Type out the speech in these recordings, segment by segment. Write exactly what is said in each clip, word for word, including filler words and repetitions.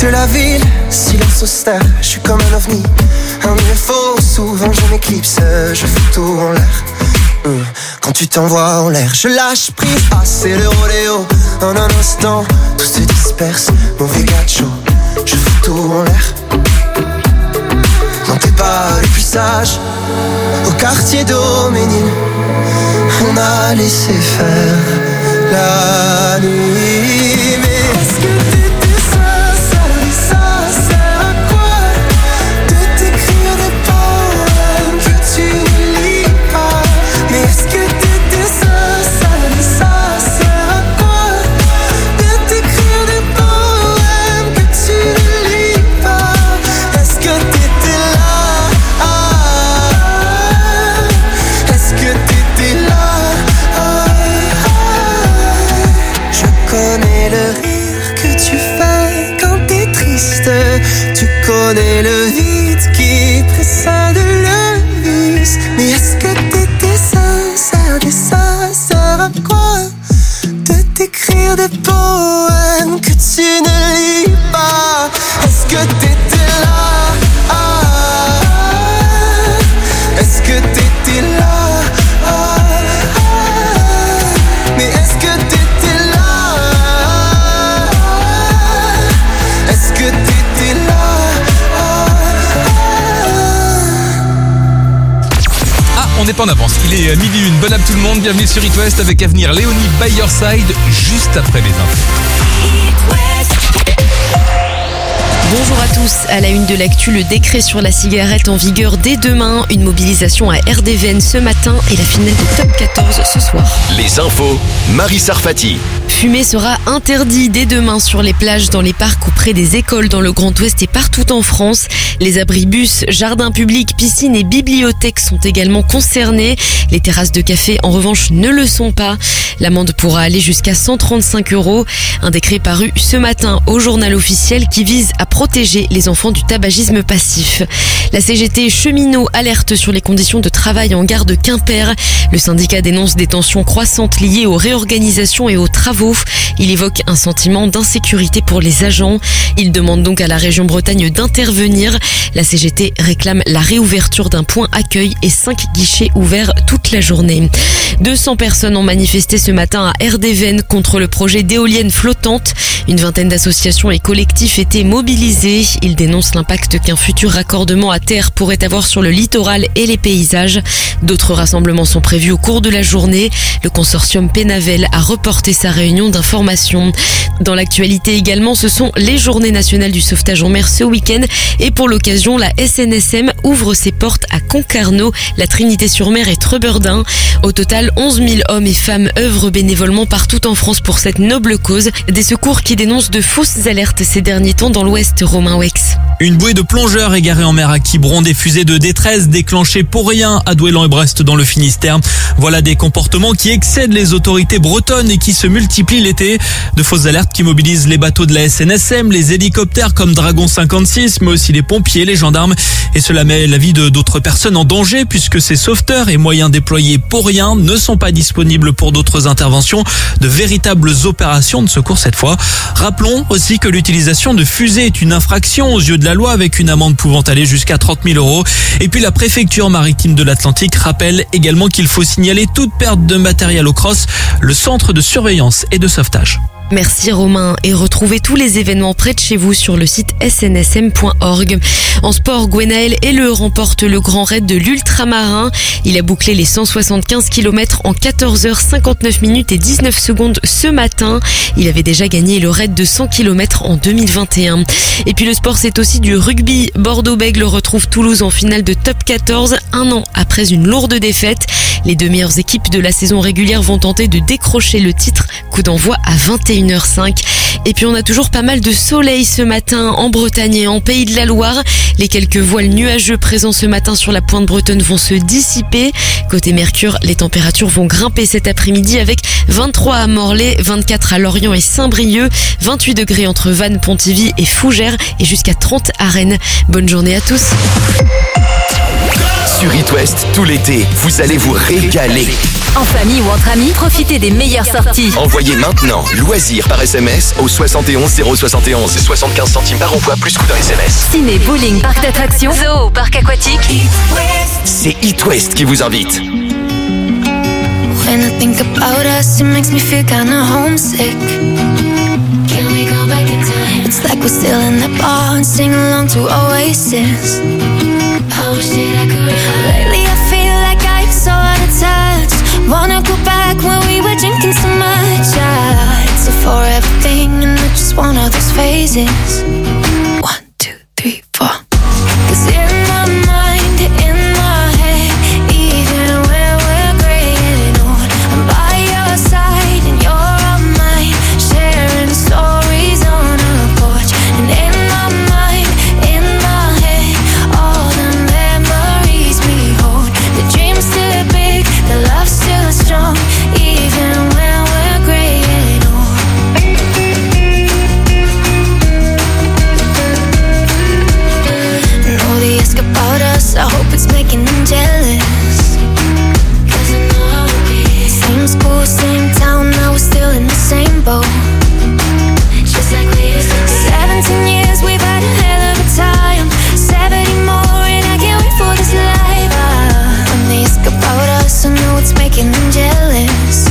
de la ville, silence austère, je suis comme un ovni, un U F O, souvent je m'éclipse, je fous tout en l'air. Mmh. Quand tu t'envoies en l'air, je lâche prise, ah c'est le rodéo. En un instant, tout se disperse, mauvais gacho, je fous tout en l'air. Non t'es pas le plus sage, au quartier d'Homénil, on a laissé faire la nuit. Mais est-ce que t'étais sincère et ça sert à quoi de t'écrire des poèmes que tu ne lis pas? Mais est-ce que t'étais sincère et ça sert à quoi de t'écrire des poèmes que tu ne lis pas? Est-ce que t'étais là? Ah, est-ce que t'étais là? Je connais le rire que tu fais quand t'es triste. Tu connais le vide qui précède le vice. Mais est-ce que t'étais sincère et ça sert à quoi de t'écrire des poèmes que tu ne lis pas? Est-ce que t'étais là? Ah, est-ce que t'étais là? Ah, mais est-ce que t'étais là? Est-ce que t'étais là? Ah, on n'est pas en avance. Il est midi une. Bonne app tout le monde. Bienvenue sur It West avec à venir Léonie by Your Side juste après les infos. Bonjour à tous. À la une de l'actu, le décret sur la cigarette en vigueur dès demain. Une mobilisation à R D V N ce matin et la finale de Top quatorze ce soir. Les infos, Marie Sarfati. Fumer sera interdit dès demain sur les plages, dans les parcs ou près des écoles dans le Grand Ouest et partout en France. Les abribus, jardins publics, piscines et bibliothèques sont également concernés. Les terrasses de café, en revanche, ne le sont pas. L'amende pourra aller jusqu'à cent trente-cinq euros. Un décret paru ce matin au journal officiel qui vise à protéger les enfants du tabagisme passif. La C G T cheminot alerte sur les conditions de travail en gare de Quimper. Le syndicat dénonce des tensions croissantes liées aux réorganisations et aux travaux. Il évoque un sentiment d'insécurité pour les agents. Il demande donc à la région Bretagne d'intervenir. La C G T réclame la réouverture d'un point accueil et cinq guichets ouverts toute la journée. deux cents personnes ont manifesté ce matin à R D V N contre le projet d'éoliennes flottantes. Une vingtaine d'associations et collectifs étaient mobilisés. Ils dénoncent l'impact qu'un futur raccordement à terre pourrait avoir sur le littoral et les paysages. D'autres rassemblements sont prévus au cours de la journée. Le consortium Pénavel a reporté sa réunion d'information. Dans l'actualité également, ce sont les journées nationales du sauvetage en mer ce week-end. Et pour l'occasion, la S N S M ouvre ses portes à Concarneau, la Trinité-sur-Mer et Trebeurdin. Au total, onze mille hommes et femmes œuvrent bénévolement partout en France pour cette noble cause. Des secours qui dénoncent de fausses alertes ces derniers temps dans l'Ouest. Romain Wex. Une bouée de plongeurs égarée en mer à Quiberon, des fusées de détresse déclenchées pour rien à Douélan et Brest dans le Finistère. Voilà des comportements qui excèdent les autorités bretonnes et qui se multiplient l'été. De fausses alertes qui mobilisent les bateaux de la S N S M, les hélicoptères comme Dragon cinquante-six, mais aussi les pompiers, les gendarmes. Et cela met la vie de d'autres personnes en danger puisque ces sauveteurs et moyens déployés pour rien ne sont pas disponibles pour d'autres interventions, de véritables opérations de secours cette fois. Rappelons aussi que l'utilisation de fusées est une infraction aux yeux de la loi avec une amende pouvant aller jusqu'à trente mille euros. Et puis la préfecture maritime de l'Atlantique rappelle également qu'il faut signaler toute perte de matériel au cross, le centre de surveillance et de sauvetage. Merci Romain, et retrouvez tous les événements près de chez vous sur le site s n s m point org. En sport, Gwenaël Helleu remporte le grand raid de l'ultramarin. Il a bouclé les cent soixante-quinze kilomètres en quatorze heures cinquante-neuf minutes et dix-neuf secondes ce matin. Il avait déjà gagné le raid de cent kilomètres en deux mille vingt et un. Et puis le sport, c'est aussi du rugby. Bordeaux-Bègles retrouve Toulouse en finale de top quatorze, un an après une lourde défaite. Les deux meilleures équipes de la saison régulière vont tenter de décrocher le titre. Coup d'envoi à vingt et une heures cinq. Et puis on a toujours pas mal de soleil ce matin en Bretagne et en Pays de la Loire. Les quelques voiles nuageux présents ce matin sur la pointe bretonne vont se dissiper. Côté Mercure, les températures vont grimper cet après-midi avec vingt-trois à Morlaix, vingt-quatre à Lorient et Saint-Brieuc, vingt-huit degrés entre Vannes, Pontivy et Fougères et jusqu'à trente à Rennes. Bonne journée à tous. Sur It West, tout l'été, vous allez vous régaler. En famille ou entre amis, profitez des meilleures sorties. Envoyez maintenant loisirs par S M S au soixante et onze zéro soixante et onze. soixante-quinze centimes par envoi plus coût d'un S M S. Ciné, bowling, parc d'attractions, zoo, parc aquatique. C'est It West qui vous invite. When I think about us, it makes me feel kinda homesick. Can we go back in time? It's like we're still in the bar and sing along to Oasis. I wish that I could. Lately I feel like I'm so out of touch. Wanna go back when we were drinking so much. Yeah, it's a forever thing and it's just one of those phases. One, two, three, four. 'Cause in my mind, in my head, even when we're gray and old, I'm by your side and you're on mine, sharing stories on a porch. And in my mind, in my head, all the memories we hold. The dream's still big, the love's still strong, even when we're gray and old. And all they ask about us, I hope it's making them jealous. 'Cause I know how it be. Same school, same town, now we're still in the same boat. Just like we used to be. Seventeen years, we've had a hell of a time. Seventy more, and I can't wait for this life. Ah, when they ask about us, I know it's making them jealous.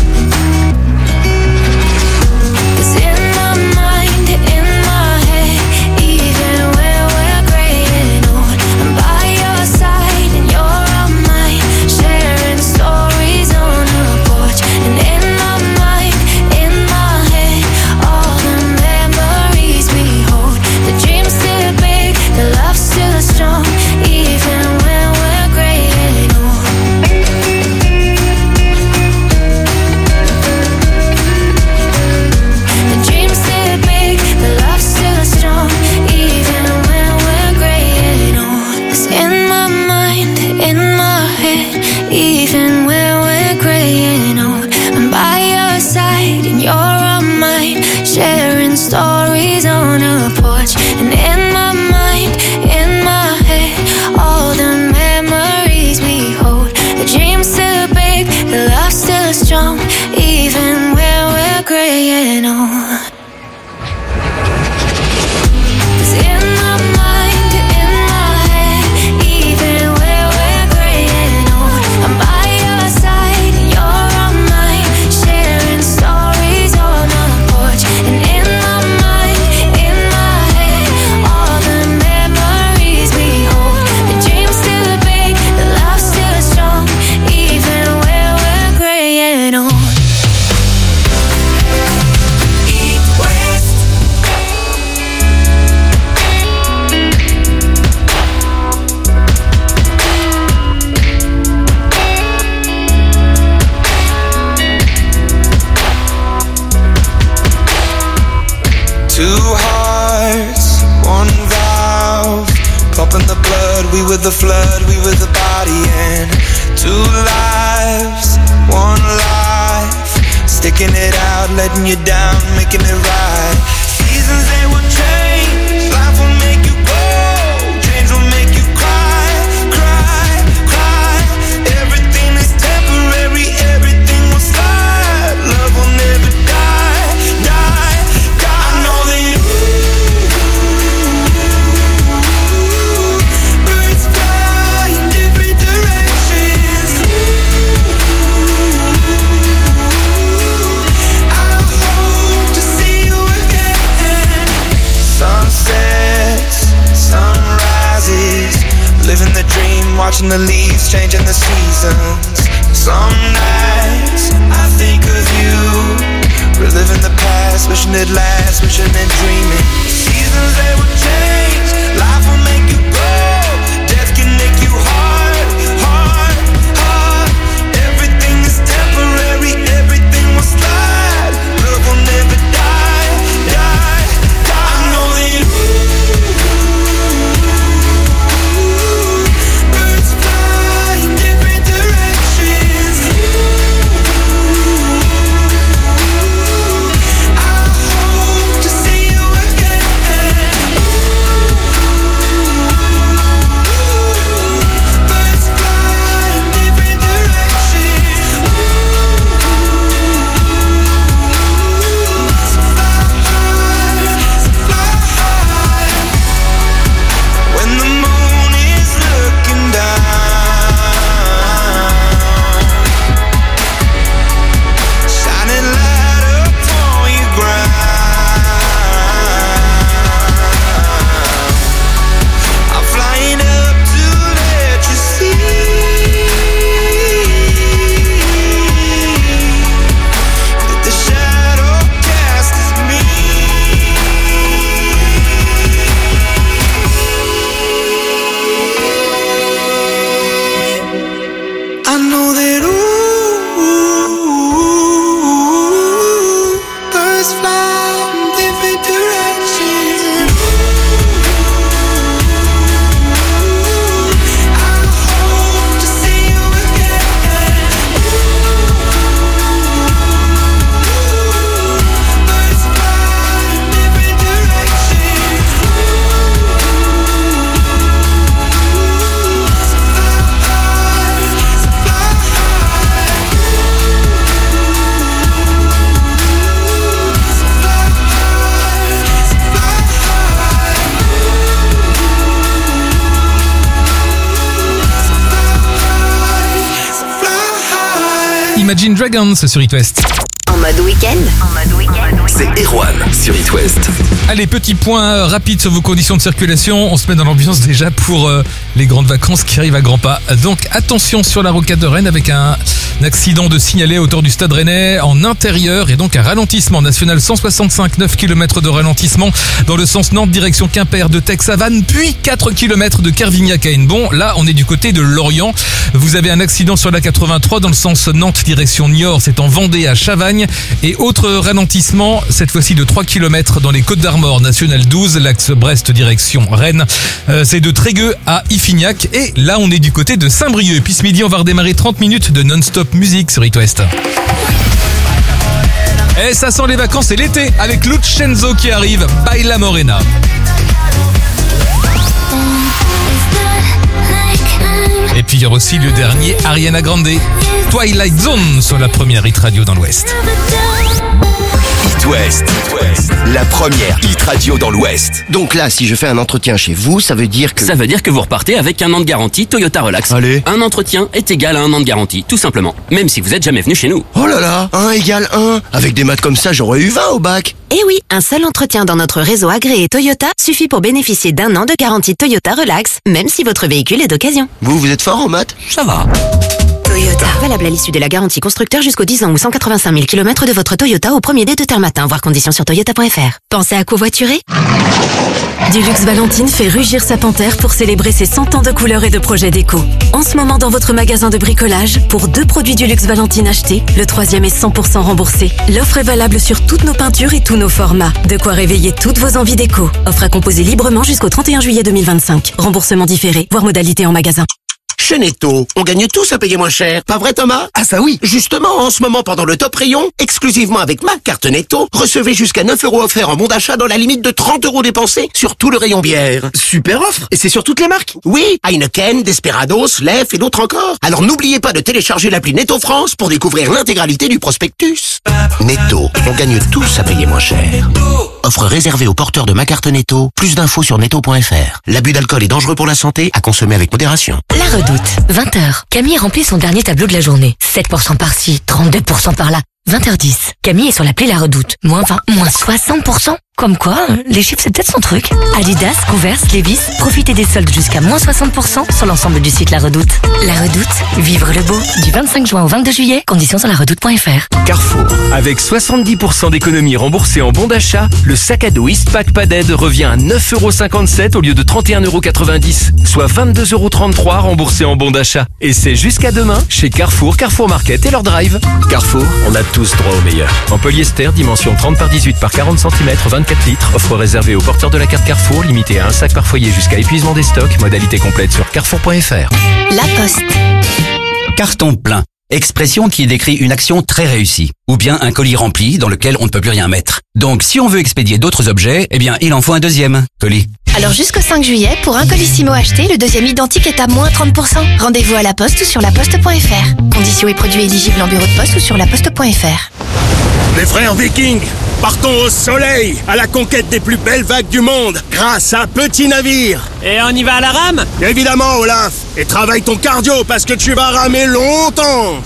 'Cause in my mind, in my head, even when we're gray and old, I'm by your side and you're on mine, sharing stories on a porch. And in my mind, in my head, all the memories we hold. The dream's still big, the love's still strong, even when we're gray and old. The dream's still big, the love's still strong, even when we're gray and old. 'Cause in my mind, in my head, even when we're gray and old, I'm by your side and you're on mine, sharing stories on a porch. And in my mind, in my head, all the memories we hold. The dream's still big, the love's still strong, even when we're gray and old. 'Cause in my mind, in my head, even when we're gray and old, I'm by your side and you're on mine, sharing stories on a porch. And in my mind, in my head, all the memories we hold. The dream's still big, the love's still strong, even when we're gray and old. Two hearts, one valve, pumping the blood, we were the flood, we were the body. And two lives, one life, sticking it out, letting you down, making it right. Seasons they will change, life will make you grow, dreams will make you cry, cry, cry. Everything is temporary, everything will slide, love will never die, die, die. I know that birds fly in different directions. I hope to see you again. Sunsets, sunrises, living the dream, watching the leaves, changing the seasons. Some nights I think of you, reliving the past, wishing it lasts, wishing and dreaming. Seasons they will change, life will make you grow, death can make you hard, hard, hard. Everything is temporary, everything will slide, love will never die, die, die. I know that birds fly in different directions. I hope to see you again. Imagine Dragons sur It West. En mode week-end. En mode week-end. C'est Erwan sur It West. Allez, petit point rapide sur vos conditions de circulation. On se met dans l'ambiance déjà pour euh, les grandes vacances qui arrivent à grands pas. Donc attention sur la rocade de Rennes avec un, un accident de signalé autour du stade rennais en intérieur et donc un ralentissement national cent soixante-cinq, neuf kilomètres de ralentissement dans le sens Nantes direction Quimper de Tex à Vannes, puis quatre kilomètres de Kervignac à Hennebon. Là, on est du côté de Lorient. Vous avez un accident sur la quatre-vingt-trois dans le sens Nantes direction Niort, c'est en Vendée à Chavagne. Et autre ralentissement, cette fois-ci de trois kilomètres dans les Côtes-d'Armor, national douze, l'axe Brest direction Rennes. Euh, c'est de Trégueux à Iffignac. Et là, on est du côté de Saint-Brieuc. Puis ce midi, on va redémarrer trente minutes de non-stop musique sur It West. Et ça sent les vacances et l'été avec Lucenzo qui arrive. Baila Morena. Et puis il y aura aussi le dernier Ariana Grande, Twilight Zone sur la première hit radio dans l'Ouest. It West, la première hit radio dans l'Ouest. Donc là, si je fais un entretien chez vous, ça veut dire que... Ça veut dire que vous repartez avec un an de garantie Toyota Relax. Allez. Un entretien est égal à un an de garantie, tout simplement. Même si vous êtes jamais venu chez nous. Oh là là, un égale un. Avec des maths comme ça, j'aurais eu vingt au bac. Eh oui, un seul entretien dans notre réseau agréé Toyota suffit pour bénéficier d'un an de garantie Toyota Relax, même si votre véhicule est d'occasion. Vous, vous êtes fort en maths? Ça va. Toyota. Valable à l'issue de la garantie constructeur jusqu'aux dix ans ou cent quatre-vingt-cinq mille kilomètres de votre Toyota au premier dé de terme matin, voir conditions sur toyota point f r. Pensez à covoiturer? Dulux Valentine fait rugir sa panthère pour célébrer ses cent ans de couleurs et de projets déco. En ce moment dans votre magasin de bricolage, pour deux produits Dulux Valentine achetés, le troisième est cent pour cent remboursé. L'offre est valable sur toutes nos peintures et tous nos formats. De quoi réveiller toutes vos envies déco. Offre à composer librement jusqu'au trente et un juillet deux mille vingt-cinq. Remboursement différé, voire modalité en magasin. Chez Netto, on gagne tous à payer moins cher. Pas vrai, Thomas? Ah ça oui. Justement, en ce moment, pendant le top rayon, exclusivement avec ma carte Netto, recevez jusqu'à neuf euros offerts en bon d'achat dans la limite de trente euros dépensés sur tout le rayon bière. Super offre. Et c'est sur toutes les marques? Oui, Heineken, Desperados, Lef et d'autres encore. Alors n'oubliez pas de télécharger l'appli Netto France pour découvrir l'intégralité du prospectus. Netto, on gagne tous à payer moins cher. Offre réservée aux porteurs de ma carte Netto. Plus d'infos sur netto point f r. L'abus d'alcool est dangereux pour la santé, à consommer avec modération. La Redoute, vingt heures. Camille remplit son dernier tableau de la journée. sept pour cent par-ci, trente-deux pour cent par-là. vingt heures dix. Camille est sur l'appli La Redoute. Moins vingt, moins soixante pour cent. Comme quoi, les chiffres c'est peut-être son truc. Adidas, Converse, Levi's, profitez des soldes jusqu'à moins soixante pour cent sur l'ensemble du site La Redoute. La Redoute, vivre le beau. Du vingt-cinq juin au vingt-deux juillet, conditions sur la redoute point f r. Carrefour, avec soixante-dix pour cent d'économies remboursées en bon d'achat, le sac à dos Eastpak Padded revient à neuf euros cinquante-sept au lieu de trente et un euros quatre-vingt-dix, soit vingt-deux euros trente-trois remboursés en bon d'achat. Et c'est jusqu'à demain chez Carrefour, Carrefour Market et leur drive. Carrefour, on a tous droit au meilleur. En polyester, dimension trente par dix-huit par quarante centimètres, vingt-quatre litres, offre réservée aux porteurs de la carte Carrefour, limitée à un sac par foyer jusqu'à épuisement des stocks, modalité complète sur carrefour point f r. La Poste. Carton plein. Expression qui décrit une action très réussie. Ou bien un colis rempli dans lequel on ne peut plus rien mettre. Donc si on veut expédier d'autres objets, eh bien il en faut un deuxième colis. Alors jusqu'au cinq juillet, pour un Colissimo acheté, le deuxième identique est à moins trente pour cent. Rendez-vous à la Poste ou sur la poste point f r. Conditions et produits éligibles en bureau de poste ou sur la poste point f r. Les frères Vikings, partons au soleil, à la conquête des plus belles vagues du monde, grâce à un petit navire. Et on y va à la rame? Évidemment, Olaf. Et travaille ton cardio, parce que tu vas ramer longtemps.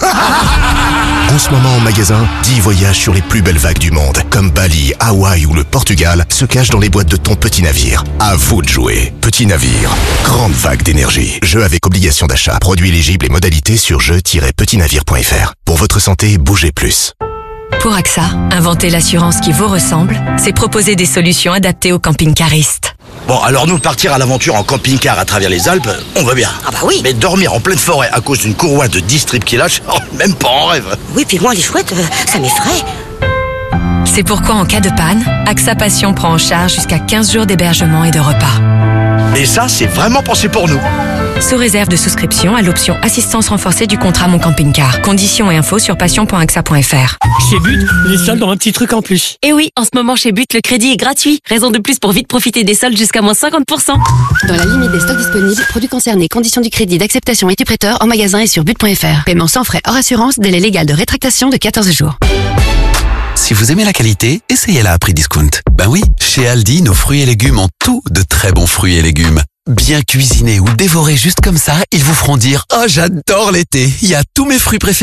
En ce moment en magasin, dix voyages sur les plus belles vagues du monde, comme Bali, Hawaï ou le Portugal, se cachent dans les boîtes de ton petit navire. À vous de jouer. Petit navire, grande vague d'énergie. Jeu avec obligation d'achat. Produits éligibles et modalités sur jeu tiret petit navire point f r. Pour votre santé, bougez plus. Pour A X A, inventer l'assurance qui vous ressemble, c'est proposer des solutions adaptées aux camping-caristes. Bon, alors nous, partir à l'aventure en camping-car à travers les Alpes, on veut bien. Ah bah oui. Mais dormir en pleine forêt à cause d'une courroie de dix strips qui lâche, oh, même pas en rêve. Oui, puis moi, les chouettes, euh, ça m'effraie. C'est pourquoi en cas de panne, A X A Passion prend en charge jusqu'à quinze jours d'hébergement et de repas. Et ça, c'est vraiment pensé pour nous. Sous réserve de souscription à l'option assistance renforcée du contrat Mon Camping-Car. Conditions et infos sur passion point axa point f r. Chez But, les soldes ont un petit truc en plus. Et oui, en ce moment chez But, le crédit est gratuit. Raison de plus pour vite profiter des soldes jusqu'à moins cinquante pour cent. Dans la limite des stocks disponibles, produits concernés, conditions du crédit, d'acceptation et du prêteur en magasin et sur but point f r. Paiement sans frais hors assurance, délai légal de rétractation de quatorze jours. Si vous aimez la qualité, essayez-la à prix discount. Ben oui, chez Aldi, nos fruits et légumes ont tout de très bons fruits et légumes. Bien cuisinés ou dévorés juste comme ça, ils vous feront dire « Oh, j'adore l'été, il y a tous mes fruits préférés ».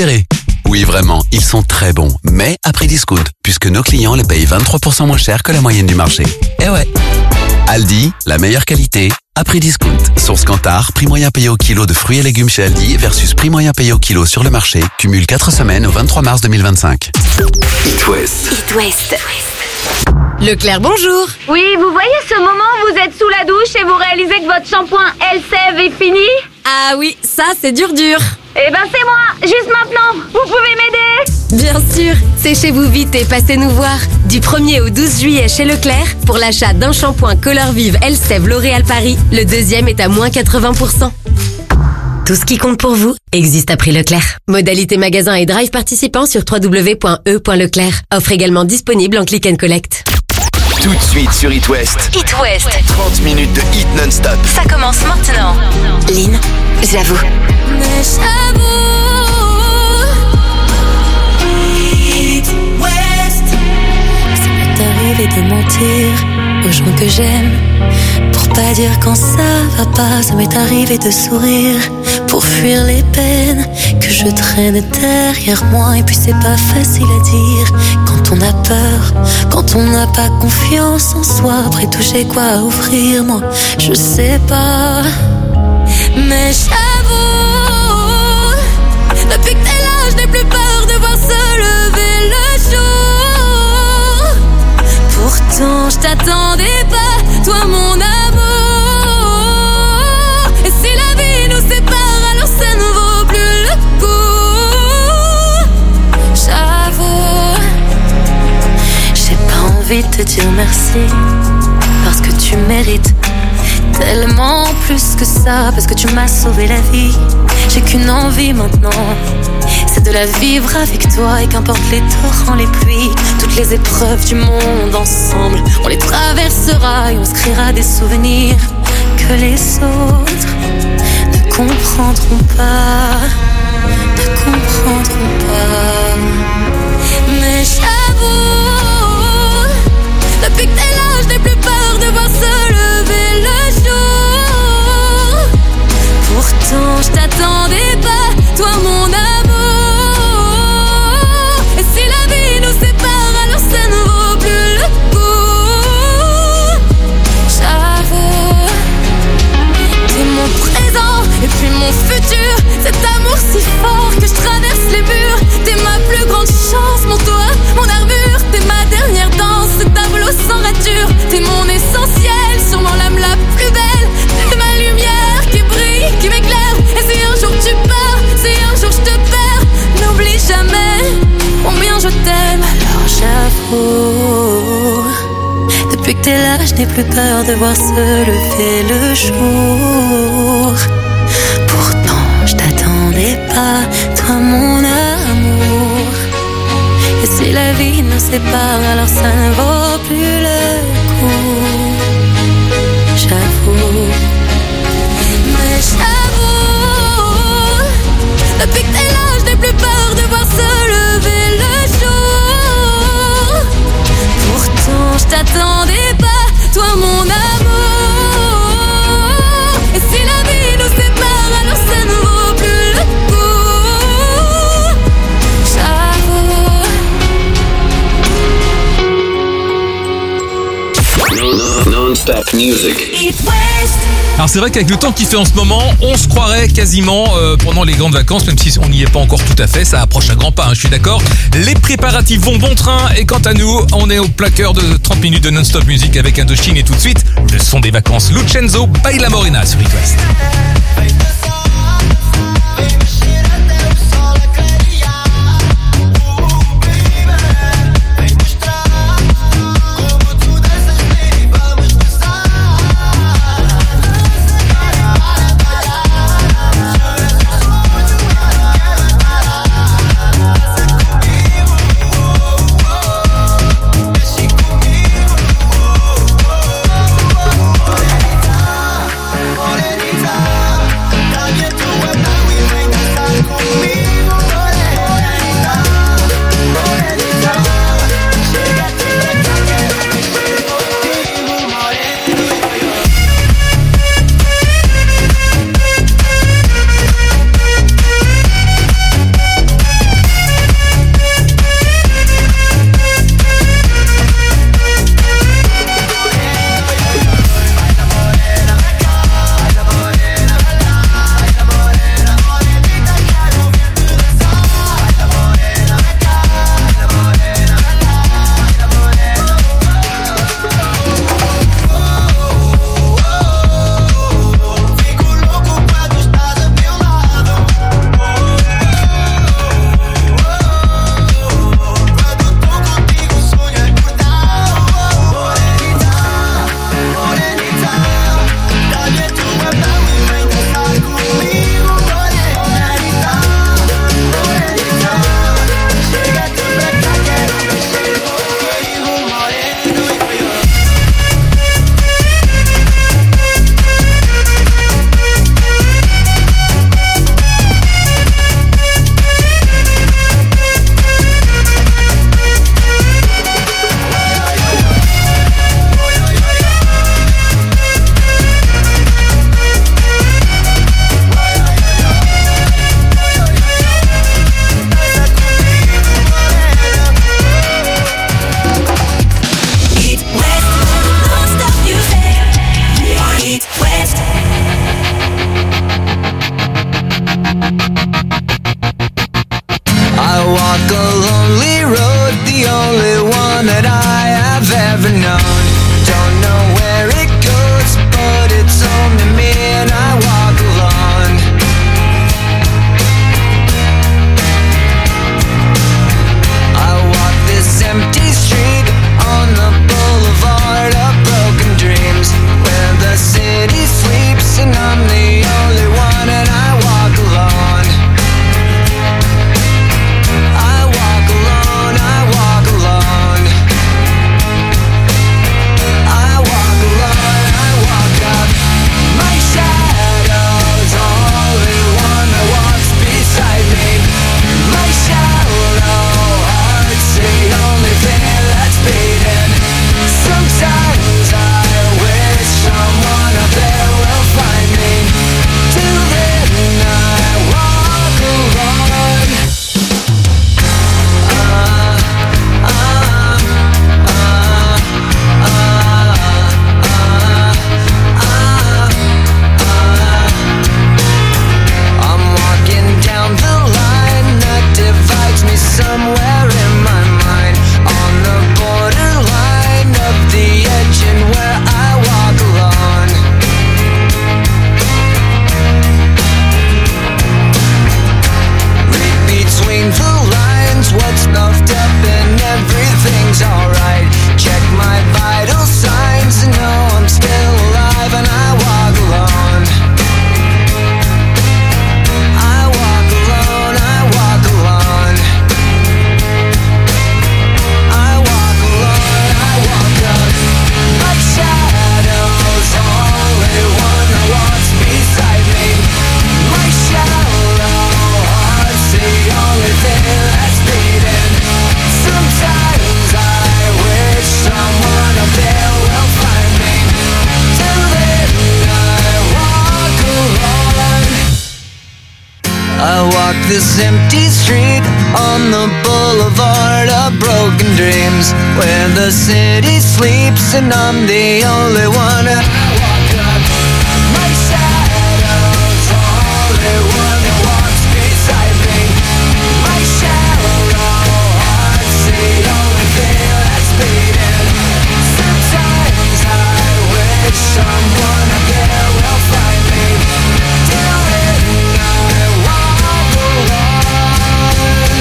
Oui, vraiment, ils sont très bons, mais à prix discount, puisque nos clients les payent vingt-trois pour cent moins cher que la moyenne du marché. Eh ouais. Aldi, la meilleure qualité, à prix discount. Source Kantar, prix moyen payé au kilo de fruits et légumes chez Aldi versus prix moyen payé au kilo sur le marché, cumule quatre semaines au vingt-trois mars deux mille vingt-cinq. It West. It West. Leclerc, bonjour. Oui, vous voyez ce moment où vous êtes sous la douche et vous réalisez que votre shampoing Elseve est fini? Ah oui, ça c'est dur dur. Eh ben c'est moi, juste maintenant. Vous pouvez m'aider? Bien sûr, séchez-vous vite et passez nous voir. Du premier au douze juillet chez Leclerc, pour l'achat d'un shampoing Color Vive Elseve L'Oréal Paris, le deuxième est à moins quatre-vingts pour cent. Tout ce qui compte pour vous existe à prix Leclerc. Modalité magasin et drive participant sur w w w point e point leclerc. Offre également disponible en click and collect. Tout de suite sur It West. It West. trente minutes de hit non-stop. Ça commence maintenant. Lynn, j'avoue. Mais j'avoue. It West. Ça m'est arrivé de mentir aux gens que j'aime pour pas dire quand ça va pas. Ça m'est arrivé de sourire pour fuir les peines que je traîne derrière moi. Et puis c'est pas facile à dire quand on a peur, quand on n'a pas confiance en soi. Après tout j'ai quoi à offrir, moi je sais pas. Mais j'avoue, depuis que t'es là je n'ai plus peur de voir se lever le jour. Pourtant je t'attendais pas, toi mon amour. Et si la vie nous sépare, alors ça ne vaut plus le coup. J'avoue, j'ai pas envie de te dire merci, parce que tu mérites tellement plus que ça, parce que tu m'as sauvé la vie. J'ai qu'une envie maintenant, c'est de la vivre avec toi. Et qu'importe les torrents, les pluies, toutes les épreuves du monde ensemble, on les traversera et on se créera des souvenirs que les autres ne comprendront pas, ne comprendront pas. Mais j'avoue, depuis que t'es là je n'ai plus peur de voir se lever le jour. Pourtant je t'attendais pas, toi mon amour. Et si la vie nous sépare, alors ça ne vaut plus le coup. J'avoue, t'es mon présent et puis mon futur. Cet amour si fort que je traverse les murs. T'es ma plus grande chance, mon toit, mon armure. T'es ma dernière danse, ce tableau sans rature. T'es mon essentiel, sûrement l'âme la plus belle. T'es ma lumière qui brille, qui m'éclaire. Et si un jour tu pars, si un jour je te perds, n'oublie jamais combien je t'aime. Alors j'avoue, depuis que t'es là, je n'ai plus peur de voir se lever le jour. Pourtant, je t'attendais pas, toi mon amour. Et si la vie nous sépare, alors ça ne vaut plus le coup. J'avoue, mais j'avoue, depuis que t'es là, je n'ai plus peur de voir se lever le jour. Pourtant, je t'attendais pas, toi mon amour. Et si la vie nous sépare, alors ça ne vaut plus le coup. J'avoue. Non-stop music. It West. Alors c'est vrai qu'avec le temps qu'il fait en ce moment, on se croirait quasiment euh, pendant les grandes vacances, même si on n'y est pas encore tout à fait, ça approche à grands pas, hein, je suis d'accord. Les préparatifs vont bon train et quant à nous, on est au plaqueur de trente minutes de non-stop music avec Indochine et tout de suite, le son des vacances. Lucenzo, Baila Morena sur It West. never known. Don't know where it goes, but it's only me and I walk alone. I walk this empty street on the boulevard of broken dreams, where the city sleeps and I'm the only one and I walk alone. I walk alone, I walk alone. I walk alone, I walk up. My shadow's only one that walks beside me. My shallow heart's the only thing that's beating. Sometimes I wish someone up there will find me. Till then I walk alone. Uh, uh, uh, uh, uh, uh. I'm walking down the line that divides me somewhere in my mind, on the borderline of the edge and where I walk alone. Read between the lines what's puffed up and everything's alright. Check my vital signs and know I'm still alive and I walk alone. I walk alone, I walk alone. I walk alone, I walk up. My shadow's only one that walks beside me. My shallow heart's the only thing that's beating. Sometimes I wish someone up there will find me. Till then I walk alone. I walk this empty street on the boulevard of broken dreams, where the city sleeps and I'm the only one. I walk up. My shadow's only one that walks beside me. My shallow heart's the only thing that's beating. Sometimes I wish someone up there will find me. Till then I walk alone.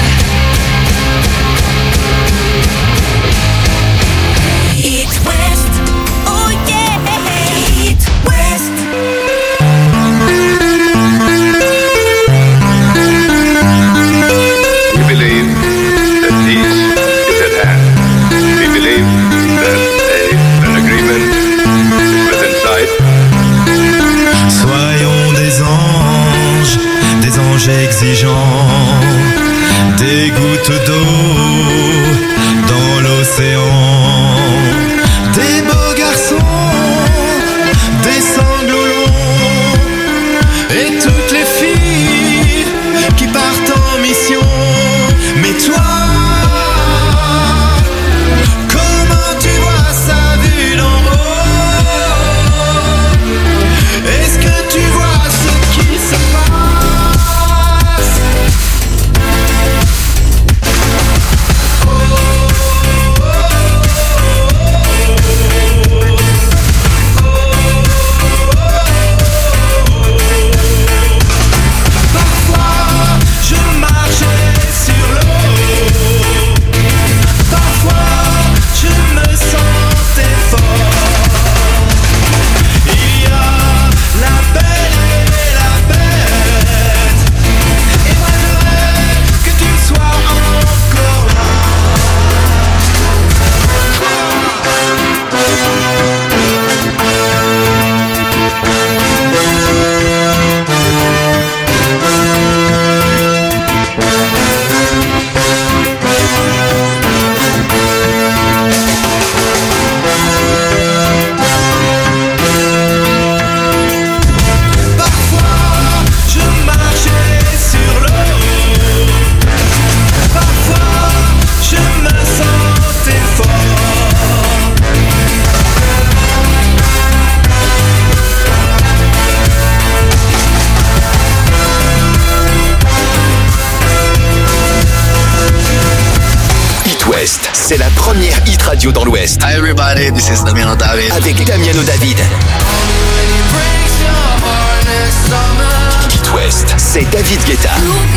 Eat West, oh yeah, Eat West. We believe that peace is at hand. We believe that a, an agreement is within sight. Soyons des anges, des anges exigeants, des gouttes d'eau dans l'océan, des beaux garçons, des sanglots longs, et toutes les filles qui partent en mission. Mais toi, comment tu vois ça vu d'en haut? Est-ce que tu vois ce qui se passe? Parfois, je marchais sur l'eau. Parfois, je me sentais fort. Il y a la belle et la bête, et moi je rêve que tu sois encore là. Parfois, je marchais sur l'eau. Parfois, je me sentais fort. It West, c'est la première hit radio dans l'Ouest. Hi everybody, this is Damiano David. Avec Damiano David. It West, c'est David Guetta.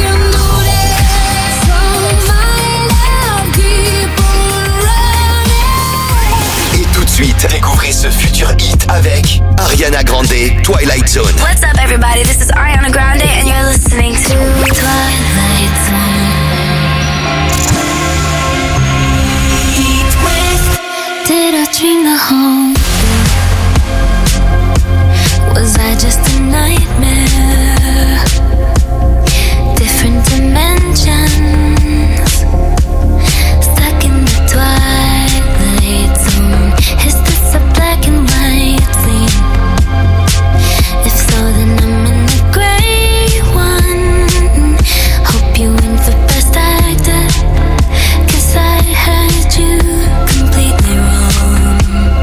Et tout de suite, découvrez ce futur hit avec Ariana Grande, Twilight Zone. What's up everybody, this is Ariana Grande and you're listening to Twilight Zone. Did I dream the whole thing? Was I just a nightmare? Different dimensions, stuck in the twilight zone. Is this a black and white scene? If so, then I'm in the gray one. Hope you win for best actor, 'cause I heard you completely wrong.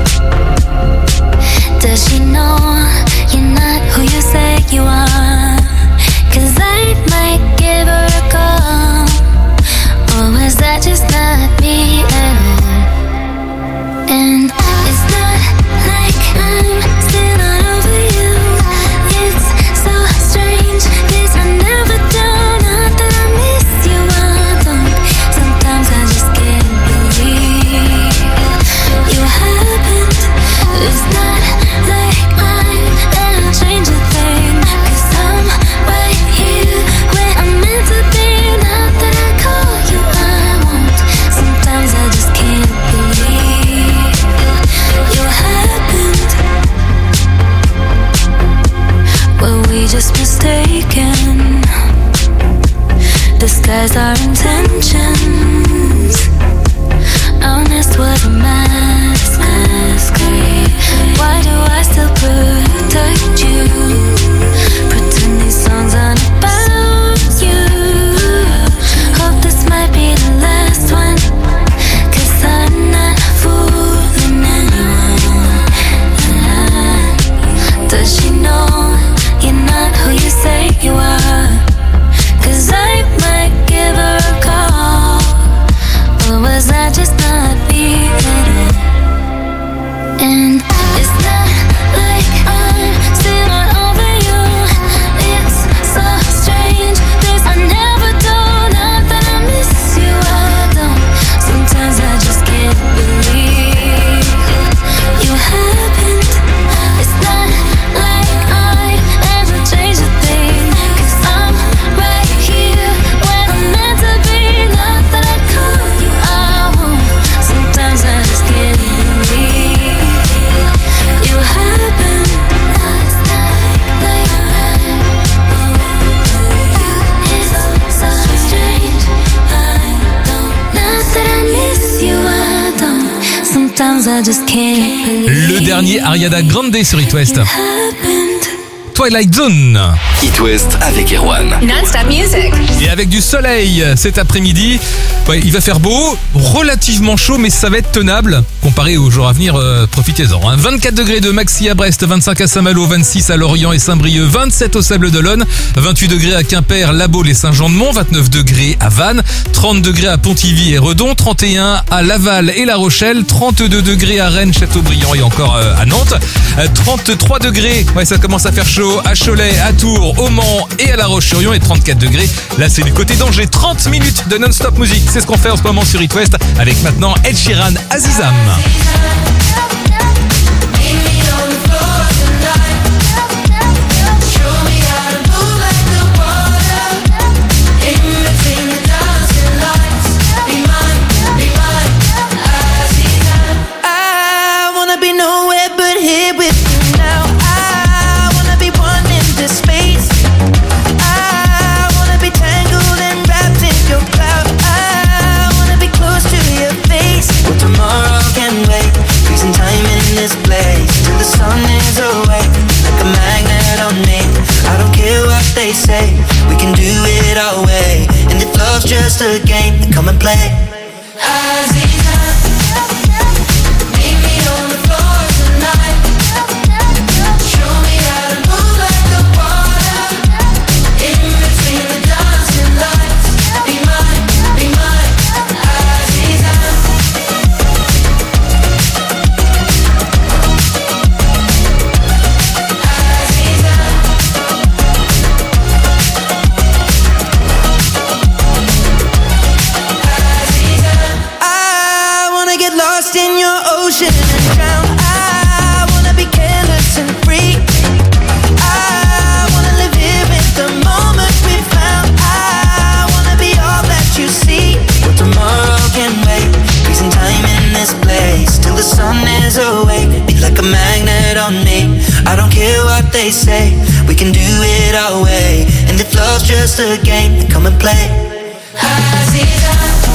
Does she know you're not who you say you are? 'Cause I might give her a call. Or was that just not me at all? And it's not like I'm still not over you. It's so strange, this I never do. Not that I miss you, I don't. Sometimes I just can't believe you happened. It's not like I'm gonna change a thing, 'cause I'm right here where I'm meant to be. Not that I call you, I won't. Sometimes I just can't believe you happened. Were we just mistaken? Disguise our intentions. Honest was a mask. Why do I still protect you? Pretend these songs aren't about you. Hope this might be the last one, 'cause I'm not fooling anyone. Does she know you're not who you say you are? 'Cause I might give her a call. Or was I just not being it? And it's not like I'm still not over you. It's so strange, this I never do. Not that I miss you, I don't. Sometimes I just can't believe you happened. It's not like I ever changed a thing, 'cause I'm right here where I'm meant to be. Not that I call you, I won't. Sometimes I just can't believe you happened. It's not like it's so strange, I don't. Not that I miss you, I don't. Sometimes I just can't believe Le dernier Ariana Grande sur It West. Twilight Zone. It West avec Erwan. Non-stop music. Et avec du soleil cet après-midi, ouais, il va faire beau, relativement chaud, mais ça va être tenable comparé aux jours à venir. Euh, profitez-en. Hein. vingt-quatre degrés de maxi à Brest, vingt-cinq à Saint-Malo, vingt-six à Lorient et Saint-Brieuc, vingt-sept au Sables-d'Olonne, vingt-huit degrés à Quimper, La Baule et Saint-Jean-de-Mont, vingt-neuf degrés à Vannes, trente degrés à Pontivy et Redon, trente et un à Laval et La Rochelle, trente-deux degrés à Rennes, Châteaubriand et encore euh, à Nantes, euh, trente-trois degrés, ouais, ça commence à faire chaud à Cholet, à Tours, au Mans et à La Roche-sur-Yon et trente-quatre degrés. Là, c'est du côté d'Angers. trente minutes de non-stop musique. C'est ce qu'on fait en ce moment sur It West avec maintenant Ed Sheeran, Azizam. Say we can do it our way, and if love's just a game, then come and play. Aziza, meet me on the floor tonight. Show me how to move like the water. In between the dancing lights, be mine, be mine, Aziza. get lost in your ocean and drown. I wanna be careless and free. I wanna live here in the moment we found. I wanna be all that you see. But tomorrow can wait. Freezing time in this place till the sun is awake. Be like a magnet on me. I don't care what they say. We can do it our way. And if love's just a game, then come and play. Aziza,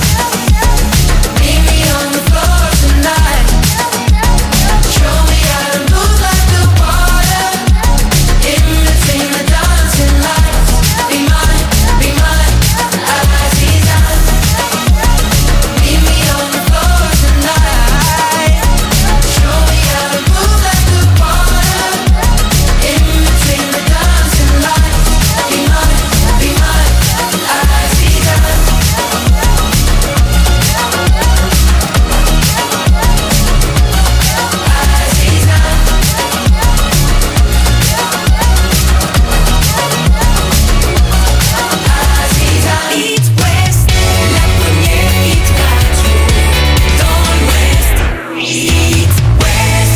meet me on the floor tonight. Show me how to move like the water. In between the dancing lights. Be mine, be mine, Aziza. Meet me on the floor tonight. Show me how to move like the water. In between the dancing lights. Be mine, be mine, Aziza. East West, la première hit radio dans l'Ouest. East West.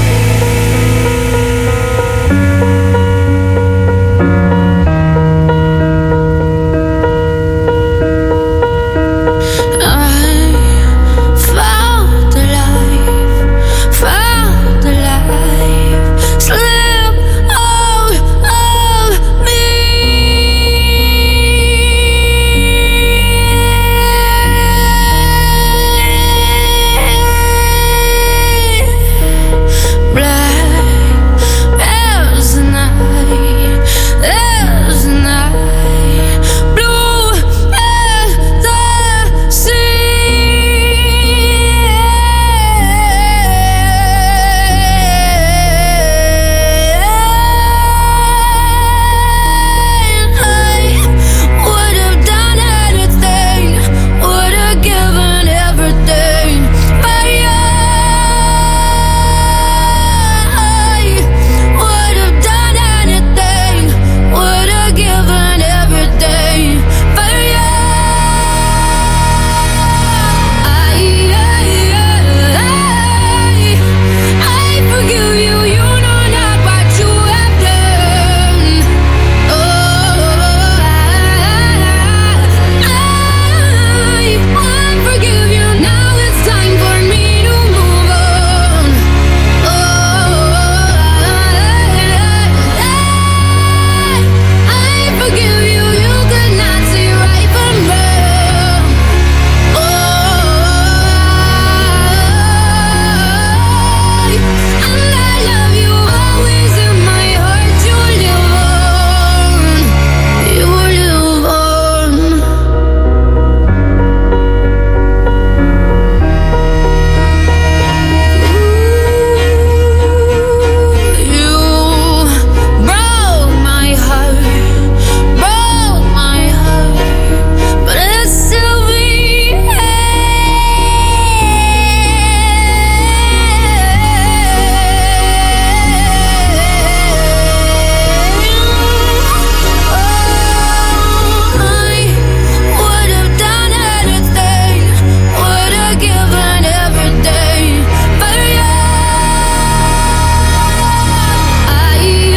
I found the life, found the life, slip out of me. Black as the night, as the night, blue as the sea. I would have done anything, would have given everything for you. I would have done anything, would have given everything for you. I, I, I forgive you, you know not what you have done. Oh, I, I forgive you, now it's time for me to move on. Oh, I forgive you, you could not see right from wrong. And I love you always in my heart. You live on, you live on. You broke my heart, broke my heart, but it's still I would have done anything, would have given everything for you. I,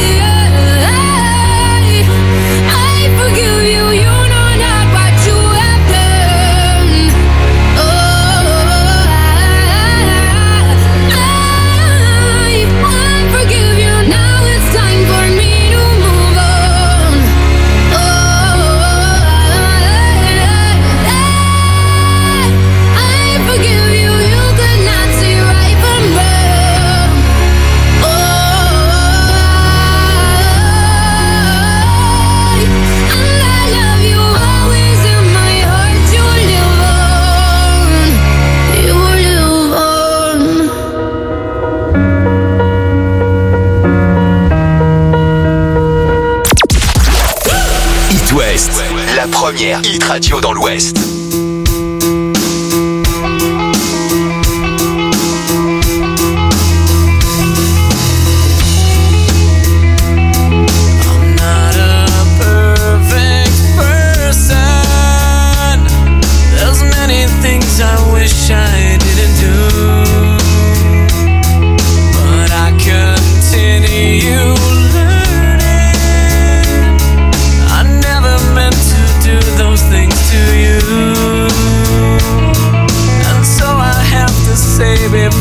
I, I forgive you, you know not what you have done. Oh, I, I forgive you, now it's time for me to move on. I forgive you, you could not see right from wrong. And I love you always in my heart. You live on, you live on. It West, la première hit radio dans l'Ouest. I'm not a perfect person. There's many things I wish I didn't do.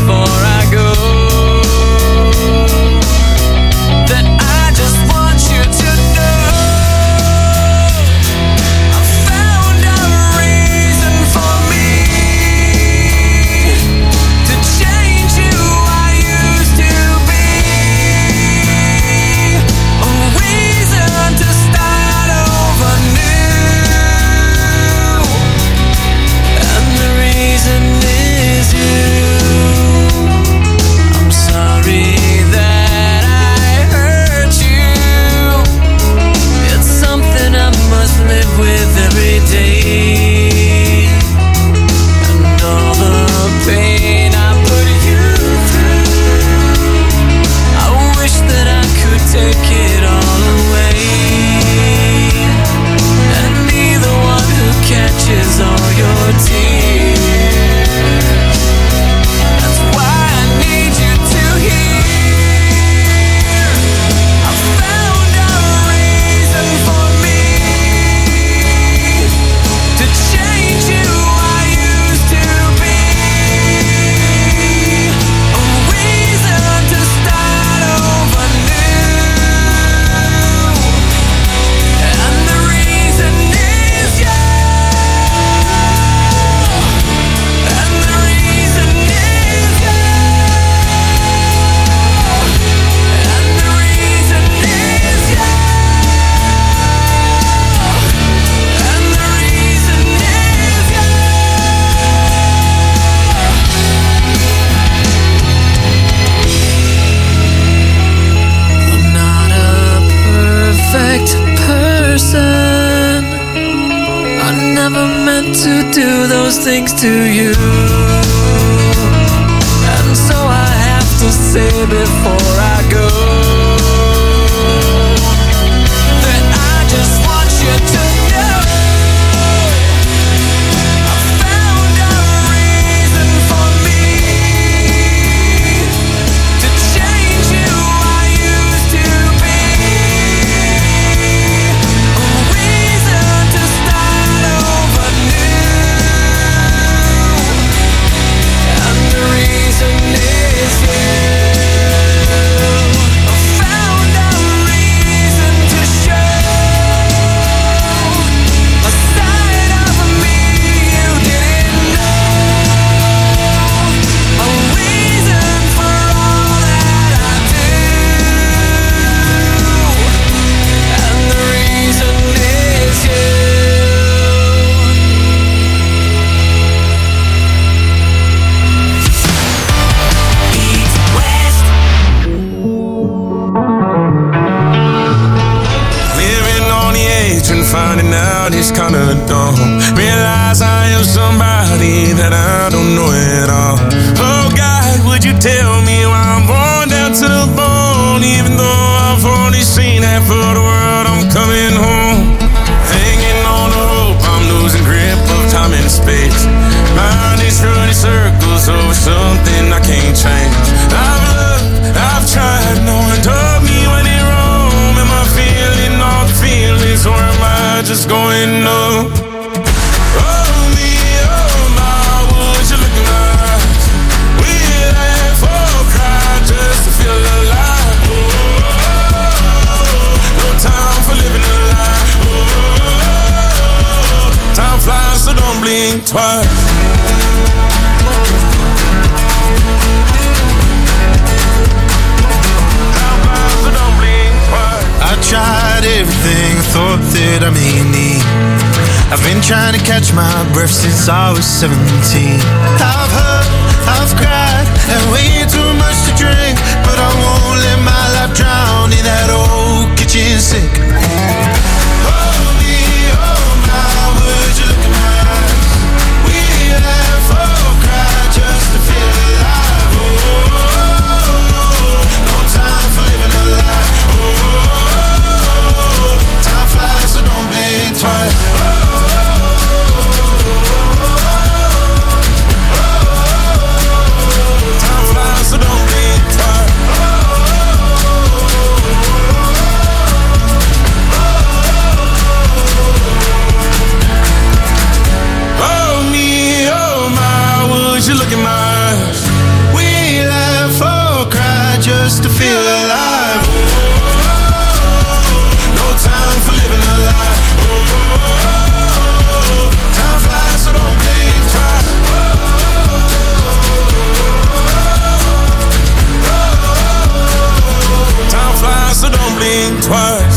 before I go. That I just want you to know I found a reason for me to change who I used to be. A reason to start over new. And the reason is you. I'm sorry that I hurt you. It's something I must live with every day. And all the pain I put you through, I wish that I could take it all away and be the one who catches all your tears. That's why I need you to hear I found a reason for me to change who I used to be. A reason to start over new. And the reason is you. And the reason is you. And the reason is you. And the reason is you. I'm not a perfect person. I never meant to do those things to you. And so I have to say before I go that I just want you to know I found a reason for me to change who I used to be. A reason to start over new. And the reason is you. I found a reason to show a side of me you didn't know. A reason for all that I do. And the reason is you. East West. Living on the edge and finding out it's kinda dumb. Realize I am somebody that I don't know at all. Oh God, would you tell me why I'm worn down to the bone? Even though I've only seen half of the world, I'm coming home. Hanging on the hope, I'm losing grip of time and space. Mind is running circles over something I can't change. I've looked, I've tried, no one told me when in Rome. Am I feeling all the feelings, or am I just going numb? Oh me, oh my, would you look in my eyes? We laugh or cry just to feel alive. Oh, no time for living a lie. Oh, time flies, so don't blink twice. I tried everything I thought that I may need. I've been trying to catch my breath since I was seventeen. I've hurt, I've cried, and way too much to drink, but I won't let my life drown in that old kitchen sink. Oh me, oh my, would you look in my eyes? We laugh or cry just to feel alive. Oh, no time for living a lie. Oh, time flies, so don't blink twice. Oh, just to feel alive. No time for living a lie. Time flies, so don't think twice. Time flies, so don't blink twice.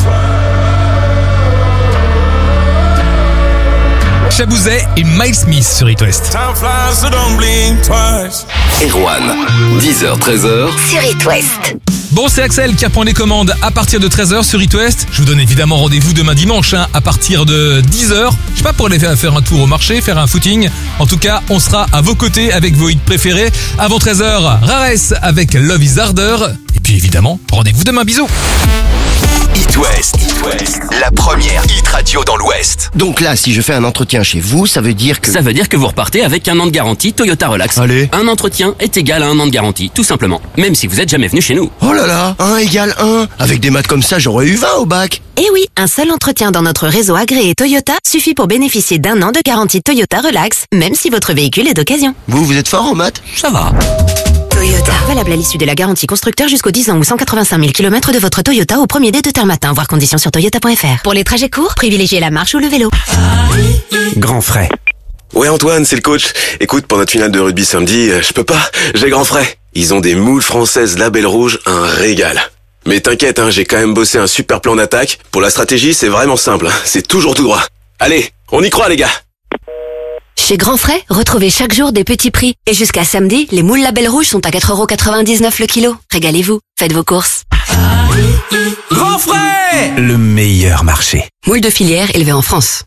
Chabouzet et Miles Smith sur It West. Time flies, so don't blink twice. Erwan, dix heures treize heures. Sur It West. Bon, c'est Axel qui reprend les commandes à partir de treize heures sur It West. Je vous donne évidemment rendez-vous demain dimanche hein, à partir de dix heures. Je sais pas, pour aller faire un tour au marché, faire un footing. En tout cas, on sera à vos côtés avec vos hits préférés. Avant treize heures, Rares avec Love is Harder. Et puis évidemment, rendez-vous demain. Bisous. It West, It West, la première hit radio dans l'Ouest. Donc là, si je fais un entretien chez vous, ça veut dire que... Ça veut dire que vous repartez avec un an de garantie Toyota Relax. Allez. Un entretien est égal à un an de garantie, tout simplement. Même si vous êtes jamais venu chez nous. Oh là là, un égale un. Avec des maths comme ça, j'aurais eu vingt au bac. Eh oui, un seul entretien dans notre réseau agréé Toyota suffit pour bénéficier d'un an de garantie Toyota Relax, même si votre véhicule est d'occasion. Vous, vous êtes fort en maths? Ça va. Toyota. Valable à l'issue de la garantie constructeur jusqu'aux dix ans ou cent quatre-vingt-cinq mille kilomètres de votre Toyota au premier dès de terre matin. Voir conditions sur toyota point f r. Pour les trajets courts, privilégiez la marche ou le vélo. Grand frais. Ouais Antoine, c'est le coach. Écoute, pour notre finale de rugby samedi, je peux pas, j'ai grand frais. Ils ont des moules françaises label rouge, un régal. Mais t'inquiète, hein, j'ai quand même bossé un super plan d'attaque. Pour la stratégie, c'est vraiment simple, hein, c'est toujours tout droit. Allez, on y croit les gars. Chez Grand Frais, retrouvez chaque jour des petits prix. Et jusqu'à samedi, les moules label rouge sont à quatre euros quatre-vingt-dix-neuf le kilo. Régalez-vous, faites vos courses. Grand frais, le meilleur marché. Moules de filière élevées en France.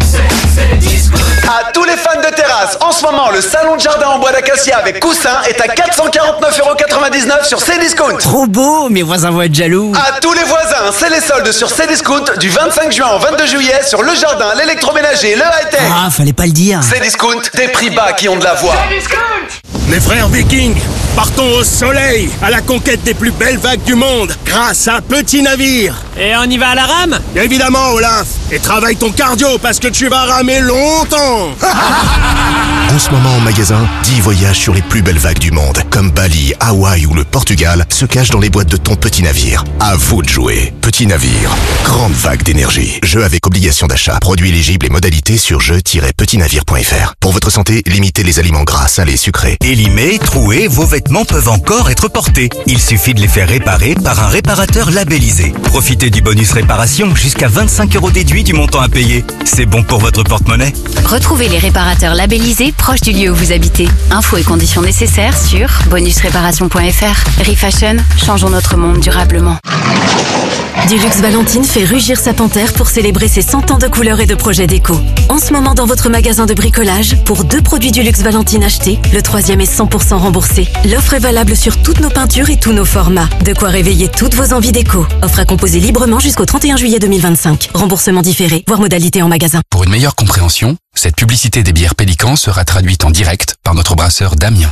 À tous les fans de terrasse, en ce moment, le salon de jardin en bois d'acacia avec coussin est à quatre cent quarante-neuf euros quatre-vingt-dix-neuf sur Cdiscount. Trop beau, mes voisins vont être jaloux. À tous les voisins, c'est les soldes sur Cdiscount du vingt-cinq juin au vingt-deux juillet sur le jardin, l'électroménager, le high-tech. Ah, fallait pas le dire. Cdiscount, des prix bas qui ont de la voix. Mes frères vikings, partons au soleil, à la conquête des plus belles vagues du monde, grâce à un petit navire. Et on y va à la rame? Évidemment, Olaf. Et travaille ton cardio parce que tu vas ramer longtemps. En ce moment en magasin, dix voyages sur les plus belles vagues du monde, comme Bali, Hawaï ou le Portugal, se cachent dans les boîtes de ton petit navire. À vous de jouer. Petit navire, grande vague d'énergie. Jeu avec obligation d'achat. Produit éligible et modalités sur jeu tiret petit navire point f r. Pour votre santé, limitez les aliments gras, salés, sucrés. Élimés, troués, vos vêtements peuvent encore être portés. Il suffit de les faire réparer par un réparateur labellisé. Profitez du bonus réparation jusqu'à vingt-cinq euros déduits du montant à payer. C'est bon pour votre porte-monnaie. Retrouvez les réparateurs labellisés proches du lieu où vous habitez. Infos et conditions nécessaires sur bonus réparation point f r. Refashion, changeons notre monde durablement. Dulux Valentine fait rugir sa panthère pour célébrer ses cent ans de couleurs et de projets déco. En ce moment dans votre magasin de bricolage, pour deux produits Dulux Valentine achetés, le troisième est cent pour cent remboursé. L'offre est valable sur toutes nos peintures et tous nos formats. De quoi réveiller toutes vos envies déco. Offre à composer librement jusqu'au trente et un juillet deux mille vingt-cinq. Remboursement différé, voire modalité en magasin. Pour une meilleure compréhension, cette publicité des bières Pélican sera traduite en direct par notre brasseur Damien.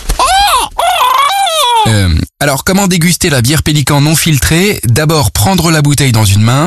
Euh, alors, comment déguster la bière Pélican non filtrée? D'abord, prendre la bouteille dans une main.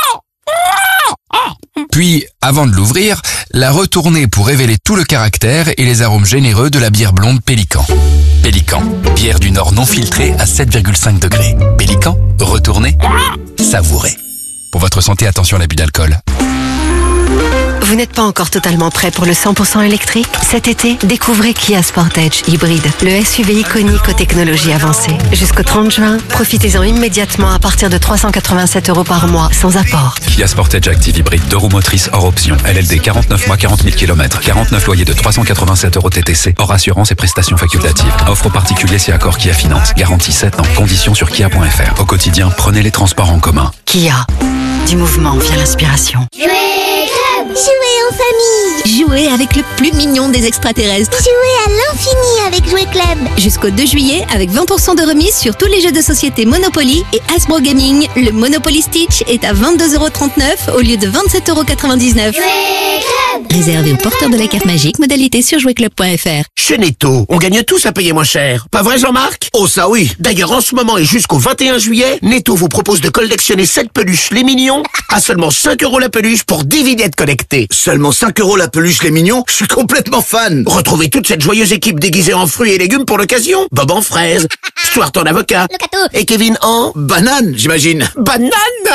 Puis, avant de l'ouvrir, la retourner pour révéler tout le caractère et les arômes généreux de la bière blonde Pélican. Pélican, bière du Nord non filtrée à sept virgule cinq degrés. Pélican, retournez, savourez. Pour votre santé, attention à l'abus d'alcool. Vous n'êtes pas encore totalement prêt pour le cent pour cent électrique? Cet été, découvrez Kia Sportage hybride, le S U V iconique aux technologies avancées. Jusqu'au trente juin, profitez-en immédiatement à partir de trois cent quatre-vingt-sept euros par mois, sans apport. Kia Sportage Active hybride, deux roues motrices hors option, L L D quarante-neuf mois, quarante mille kilomètres, quarante-neuf loyers de trois cent quatre-vingt-sept euros T T C, hors assurance et prestations facultatives. Offre aux particuliers si accord Kia Finance. Garantie sept ans, conditions sur kia point f r. Au quotidien, prenez les transports en commun. Kia, du mouvement vient l'inspiration. Jouer en famille. Jouer avec le plus mignon des extraterrestres. Jouer à l'infini avec Jouer Club. Jusqu'au deux juillet, avec vingt pour cent de remise sur tous les jeux de société Monopoly et Hasbro Gaming, le Monopoly Stitch est à vingt-deux euros trente-neuf au lieu de vingt-sept euros quatre-vingt-dix-neuf. Jouer Club. Réservé aux porteurs de la carte magique, modalité sur jouer club point f r. Chez Netto, on gagne tous à payer moins cher. Pas vrai Jean-Marc? Oh ça oui. D'ailleurs en ce moment et jusqu'au vingt et un juillet, Netto vous propose de collectionner sept peluches les mignons à seulement cinq euros la peluche pour dix vignettes connectées. Seulement cinq euros la peluche les mignons? Je suis complètement fan. Retrouvez toute cette joyeuse équipe déguisée en fruits et légumes pour l'occasion. Bob en fraises, Schwartz en avocat. Le gâteau. Et Kevin en... Banane, j'imagine. Banane.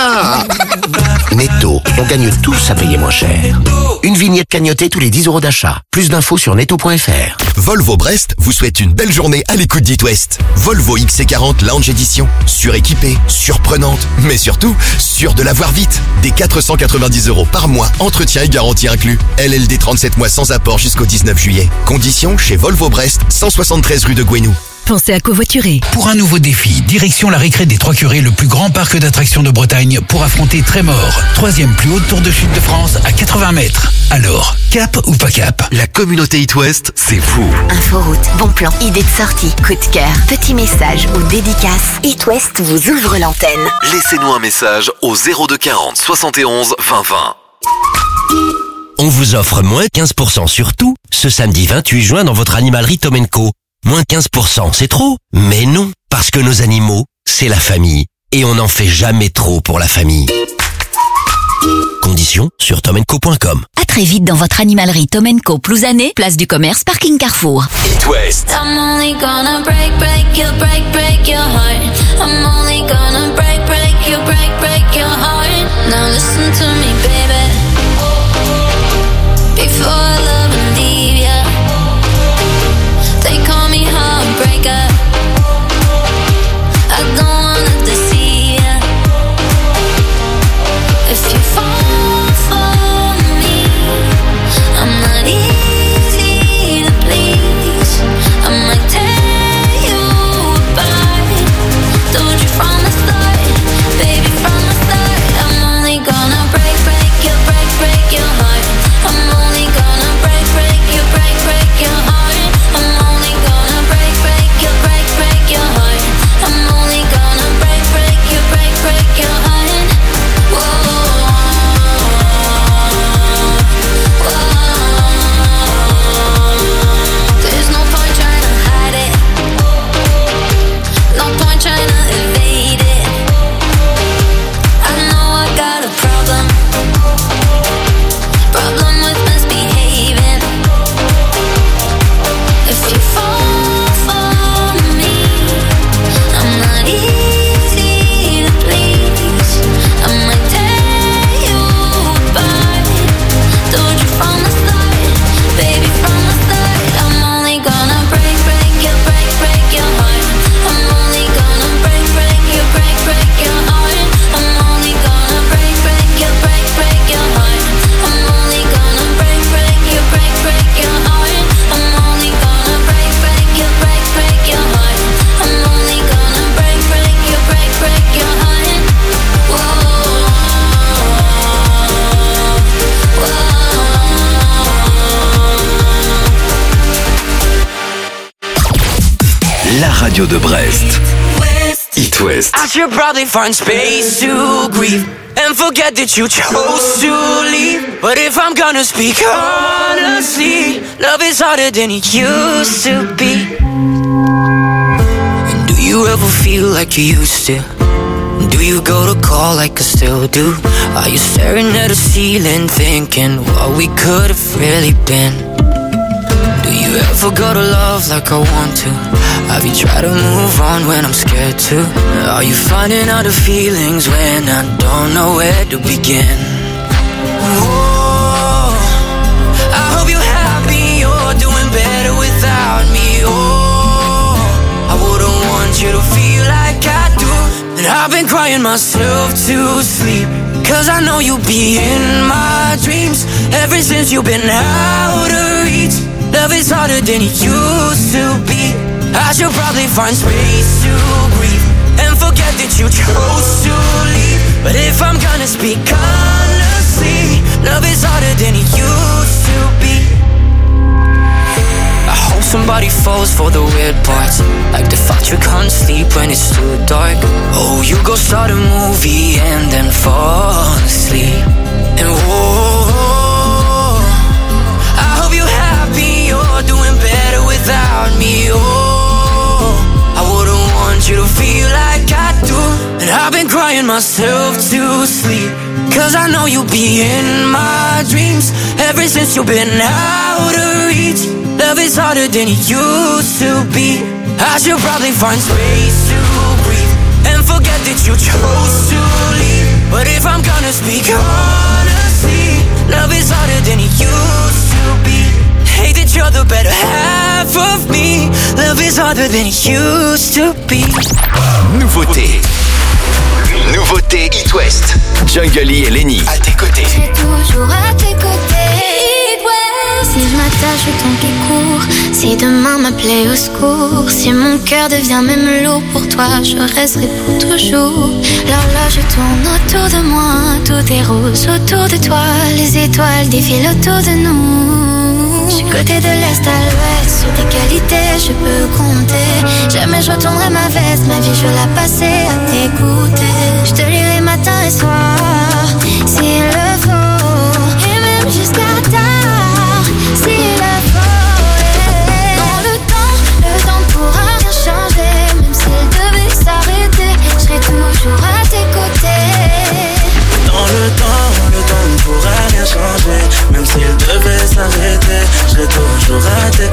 Netto, on gagne tous à payer moins cher. Une vignette cagnotée tous les dix euros d'achat. Plus d'infos sur netto point f r. Volvo Brest vous souhaite une belle journée à l'écoute d'It West. Volvo X C quarante Lounge Edition. Suréquipée, surprenante, mais surtout, sûre de l'avoir vite. Des quatre cent quatre-vingt-dix euros par mois, entretien et garantie inclus. L L D trente-sept mois sans apport jusqu'au dix-neuf juillet. Conditions chez Volvo Brest, cent soixante-treize rue de Gouenou. Pensez à covoiturer. Pour un nouveau défi, direction la récré des Trois Curés, le plus grand parc d'attractions de Bretagne, pour affronter Trémor, troisième plus haute tour de chute de France à quatre-vingts mètres. Alors, cap ou pas cap? La communauté It West, c'est vous. Inforoute, bon plan, idée de sortie, coup de cœur, petit message ou dédicace. It West vous ouvre l'antenne. Laissez-nous un message au zéro deux quarante soixante et onze vingt vingt. On vous offre moins quinze pour cent sur tout ce samedi vingt-huit juin dans votre animalerie Tom and Co. Moins quinze pour cent, c'est trop? Mais non, parce que nos animaux, c'est la famille. Et on n'en fait jamais trop pour la famille. Conditions sur tom and co point com. À très vite dans votre animalerie Tom and Co. Plouzané, place du commerce, parking Carrefour. It West. I'm only gonna break, break your, break, break your heart. I'm only gonna break, break your, break, break your heart. Now listen to me, baby. Before I love and leave ya, they call me heartbreaker. I don't wanna deceive ya. If you fall for me, I'm not easy to please. I might tear you apart. Told you from the start, baby, from the start. I'm only gonna break, break your, break, break your heart. I'm only gonna break, break your, break, break your heart. I'm only gonna break, break your, break, break your heart. I'm only gonna break, break your, break, break your heart. Whoa, whoa. There's no point trying to hide it. No point trying to evade it. I know I got a problem. Problem with misbehaving. If you fall for me, I'm not easy to please. I might tear you apart. Told you from the start, baby, from the start. I'm only gonna break, break your, break, break your heart. I'm only gonna break, break your, break, break your heart. I'm only gonna break, break your, break, break your heart. I'm only gonna break, break your, break, break your heart. I'm only gonna break, break your, break, break your heart. I'm only gonna break, break your, break, break your heart. Whoa, La radio de Brest. It West. I should probably find space to grieve and forget that you chose to leave. But if I'm gonna speak honestly, love is harder than it used to be. And do you ever feel like you used to? Do you go to call like I still do? Are you staring at the ceiling thinking what we could have really been? Do you ever go to love like I want to? Have you tried to move on when I'm scared to? Are you finding out the feelings when I don't know where to begin? Oh, I hope you're happy, you're doing better without me. Oh, I wouldn't want you to feel like I do. And I've been crying myself to sleep, cause I know you'll be in my dreams. Ever since you've been out of reach, love is harder than it used to be. I should probably find space to grieve and forget that you chose to leave. But if I'm gonna speak honestly, love is harder than it used to be. I hope somebody falls for the weird parts, like the thought you can't sleep when it's too dark. Oh, you go start a movie and then fall asleep. And whoa, I hope you're happy, you're doing better without me. Oh, I wouldn't want you to feel like I do. And I've been crying myself to sleep, cause I know you'll be in my dreams. Ever since you've been out of reach, love is harder than it used to be. I should probably find space to breathe and forget that you chose to leave. But if I'm gonna speak honestly, love is harder than it used to be. Hate that you're the better half of me. Love is harder than it used to be. Nouveauté. Nouveauté It West. Jungle et Lenny. À tes côtés. Je serai toujours à tes côtés. It West. Si je m'attache au temps qui court, si demain m'appelait au secours, si mon cœur devient même lourd pour toi, je resterai pour toujours. L'horloge tourne autour de moi, tout est rose autour de toi, les étoiles défilent autour de nous. Je suis côté de l'est à l'ouest, sur tes qualités je peux compter. Jamais je retournerai ma veste, ma vie je vais la passer à t'écouter. Je te lirai matin et soir, s'il le faut, et même jusqu'à tard, s'il le faut. Yeah. Dans le temps, le temps ne pourra rien changer, même s'il devait s'arrêter, je serai toujours à tes côtés. Dans le temps, le temps ne pourra rien changer, même s'il devait s'arrêter, je serai toujours à tes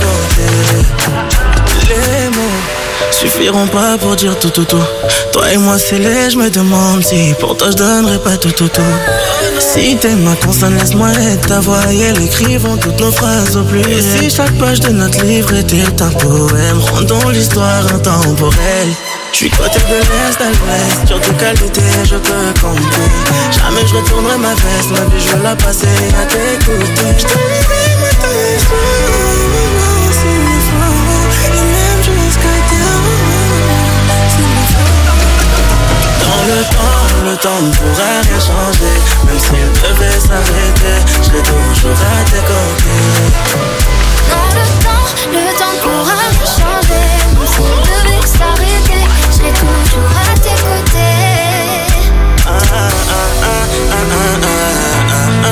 côtés. Les mots suffiront pas pour dire tout tout tout. Toi et moi c'est laid, je me demande si pour toi je donnerais pas tout tout tout. Si t'es ma consonne, laisse-moi être ta voix et elle écrivons toutes nos phrases au plus. Et si chaque page de notre livre était un poème, rendons l'histoire intemporelle. Je suis côté de l'est à l'ouest, sur tes qualités je peux compter. Jamais je retournerai ma veste, ma vie je vais la passer à t'écouter. Je te lirai matin et soir, s'il le faut, et même jusqu'à tard, s'il le faut. Dans le temps, le temps ne pourra rien changer, même s'il devait s'arrêter, je serai toujours à tes côtés. Dans le temps, le temps ne pourra rien changer, même s'il devait s'arrêter, je serai toujours à tes côtés. Ah, ah, ah, ah, ah, ah, ah, ah,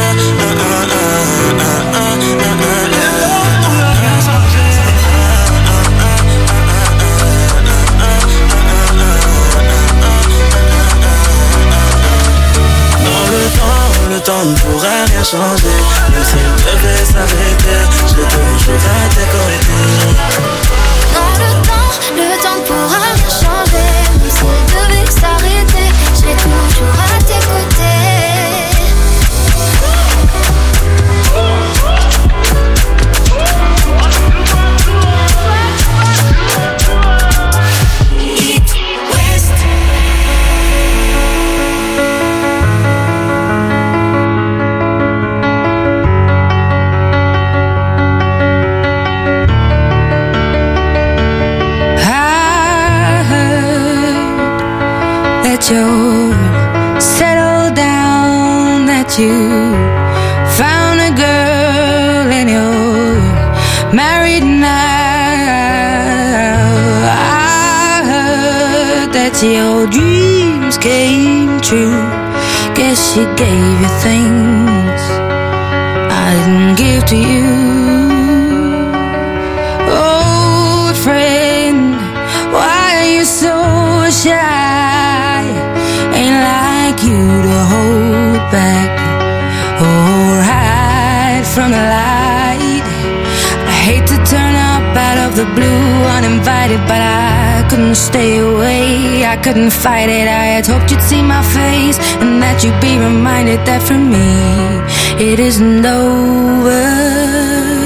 le temps ne pourra rien changer, même s'il devait s'arrêter, je serai toujours à tes côtés. Dans le temps, le temps ne pourra rien changer, même s'il devait s'arrêter, je serai toujours à tes côtés. You settled down, that you found a girl and you're married now. I heard that your dreams came true. Guess she gave you things I didn't give to you. Old friend, why are you so shy? You to hold back or hide from the light. I hate to turn up out of the blue uninvited, but I couldn't stay away, I couldn't fight it. I had hoped you'd see my face and that you'd be reminded that for me it isn't over.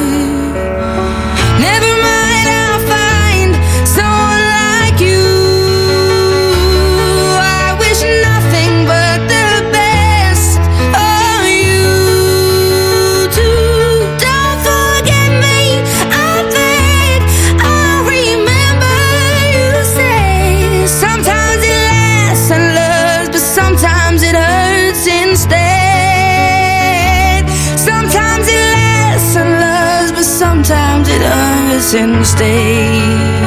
And stay.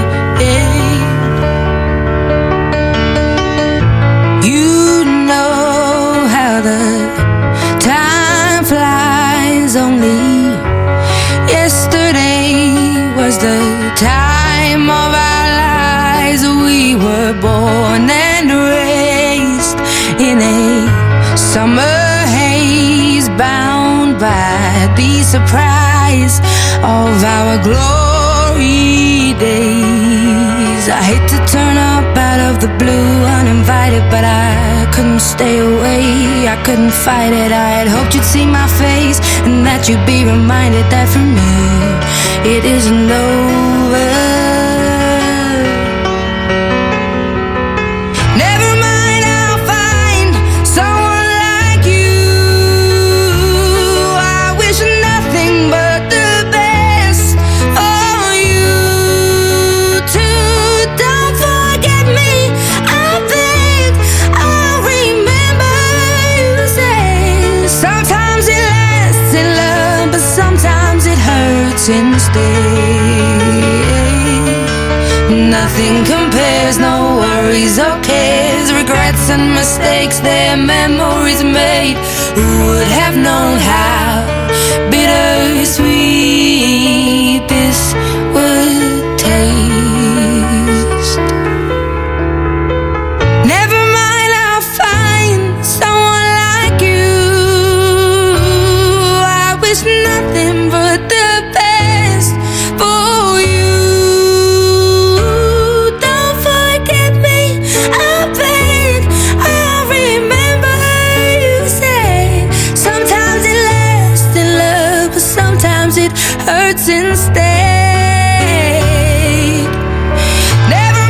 You know how the time flies. Only yesterday was the time of our lives. We were born and raised in a summer haze, bound by the surprise of our glory days. days. I hate to turn up out of the blue uninvited, but I couldn't stay away, I couldn't fight it. I had hoped you'd see my face and that you'd be reminded that for me it isn't over. Nothing compares, no worries or cares, regrets and mistakes, their memories made. Who would have known how bittersweet this